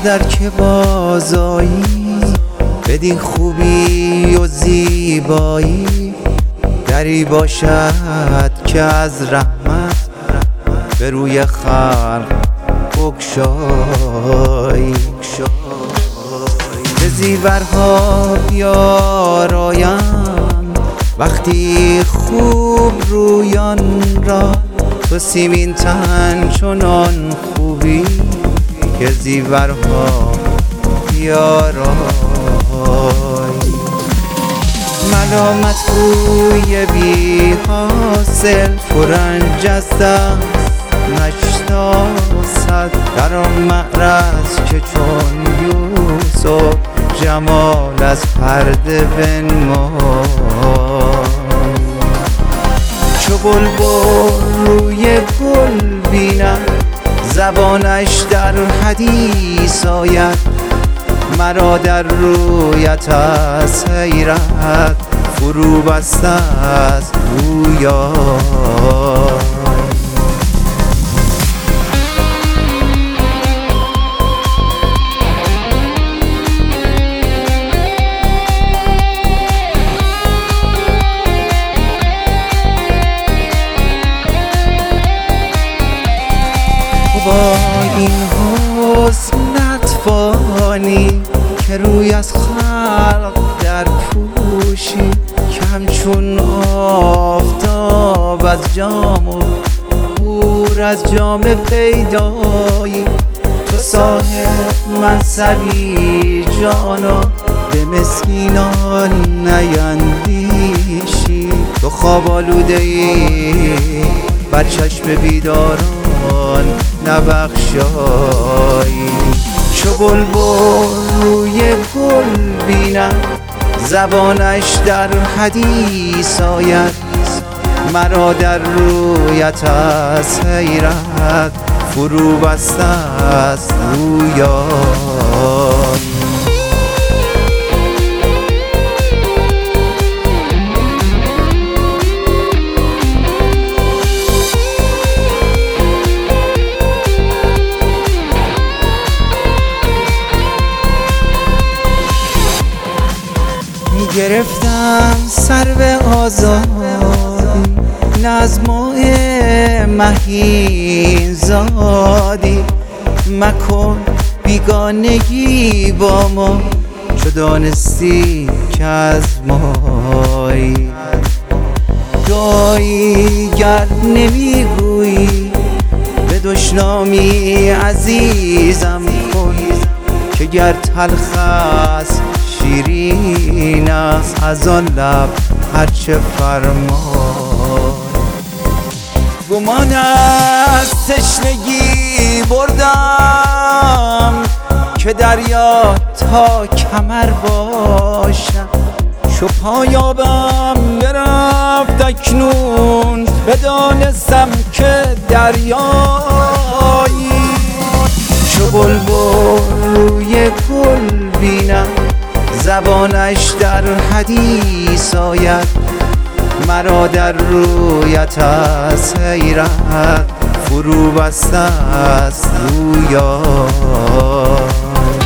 در که بازایی، بدین خوبی و زیبایی، دری باشد که از رحمت به روی خلق بگشایی. به زیورها بیارایند وقتی خوب رویان را، تو سیمین تن چنان خوبی که زیورها بیارایی. ملامت روی بی حاصل پرنج از دست نشناسد، در آن معرض که چون یوسف جمال از پرده بنمای. چو بلبل روی گل بیند زبانش در حدیث آید، مرا در رویت از حیرت فرو بسته است گویا. با این حسن نتوانی که روی از خلق در پوشی، که همچون آفتاب از جام و نور از جام پیدایی. تو صاحب منصبی جانا به مسکینان نیندیشی، تو خواب آلوده ای بر چشم بیداران نبخشایی. چو بلبل روی گل بیند زبانش در حدیث آید، مرا در رویت از حیرت فرو بسته است رویا. گرفتم سر به آزادی، نه از ماه مهین زادی. مکن بیگانگی با ما چو دانستی که از مایی. دعایی گر نمیگویی به دشنامی عزیزم کن، که گر تلخ است شیرین است از آن لب هرچه فرمای. گمان از تشنگی بردم که دریا تا کمر باشم، چو پایابم برفت اکنون بدانستم که دریایی. چو بلبل روی گل بینم زبانش در حدیث آید، مرا در رویت از حیرت فرو بسته است رویا.